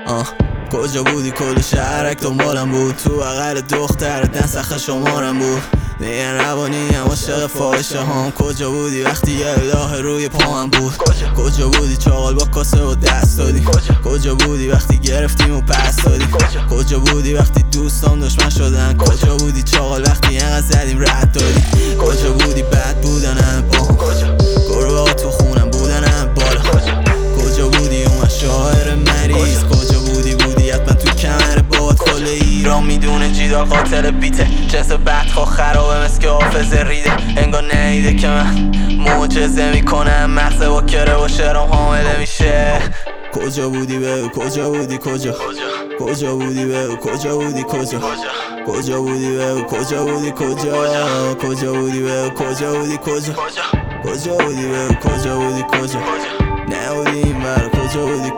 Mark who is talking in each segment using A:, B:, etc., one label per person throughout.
A: کجا بودی کل شهرک دنبالم بود، تو بغل دخترت نسخ شمارم بود. میگن روانی هم عاشق فاحشه هم. کجا بودی وقتی یه اله روی پاهم بود؟ کجا بودی چاقال با کاسه و دست دادی؟ کجا بودی وقتی گرفتیم و پس دادی؟ کجا بودی وقتی دوستان دشمن شدن؟ کجا بودی چاقال وقتی اینقدر زدیم رد دادی؟ کجا بودی بد بودنم باهم؟ گربه ها تو خونم بودنم بالا؟ کجا بودی اون شاعر مریض؟ کجا بودی حتما تو کمر باد. کل ایران میدونه جیدار قاتل بیته، جنس بدخواه خرابه مثل که حافظه ریده. انگار نیده که من معجزه میکنم، مغزه با کره و شعرام حامله میشه. کجا بودی بگو کجا بودی کجا بودی بگو کجا بودی کجا بودی بگو کجا بودی کجا بودی بگو کجا بودی بودی بگو کجا بودی نبودی این برا کجا بودی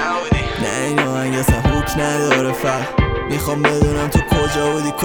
A: نه این آهنگ اصلا هوک نداره، فقط میخوام بدونم تو کجا بودی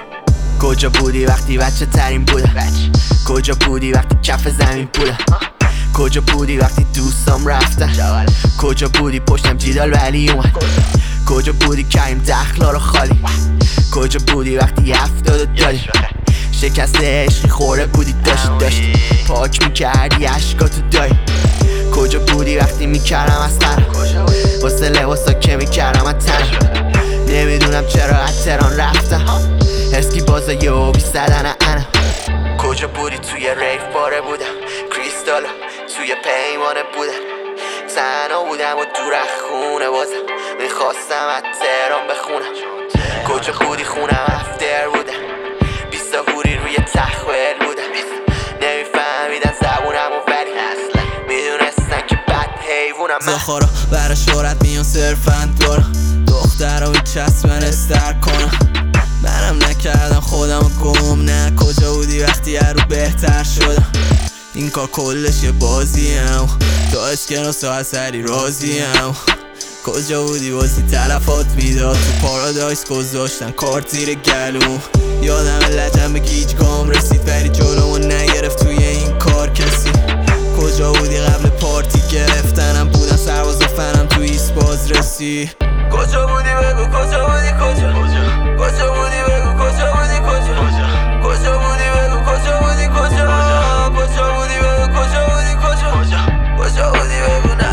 B: کجا بودی وقتی بچه ترین بودم؟ کجا بودی وقتی کف زمین بودم؟ کجا بودی وقتی دوستام رفتن؟ کجا بودی پشتم جیدال ولی اومد؟ کجا بودی کریم دخلا رو خالی؟ کجا بودی وقتی 70 دادی؟ شکست عشقی خوره بودی داشتی پاک میکردی عشقاتو دایی. کجا بودی وقتی میکردم از تنم واسه لباسا که میکردم از تنم؟ نمیدونم چرا از تهران رفتم، اسکی بازا یه اوبی زدن انم. کجا بودی توی ریف باره بودم، کریستالا توی پیمانه بودم، تنها بودم و دور از خونه بازم میخواستم از تهران بخونم. کجا بودی خونم افتر بودم، 20 هوری روی تخویل بودم، نمیفهمیدن زبونم و ولی میدونستن که بد حیوونم.
A: زخارا برای شهرت میان صرفا دارم، دختر رو چسبن استر کنم. منم نکردم خودم گم، نه کجا بودی وقتی هر رو بهتر شدم؟ این کار کلش یه بازیم، تا اسکناس و اثری راضیم. کجا بودی بازی تلفات میداد، تو پارادایس گذاشتن کارت زیر گلوم. یادم لجم به گیجگام رسید ولی جلومو نگرفت توی این کار کسی. کجا بودی قبل پارتی گرفتنم؟ بودن سرباز و فنم تو ایست باز رسی. کجا بودی بگو کجا بودی کجا بودی بگو کجا بودی کجا بودی بگو کجا بودی کجا بودی بگو کجا بودی کجا بودی بگو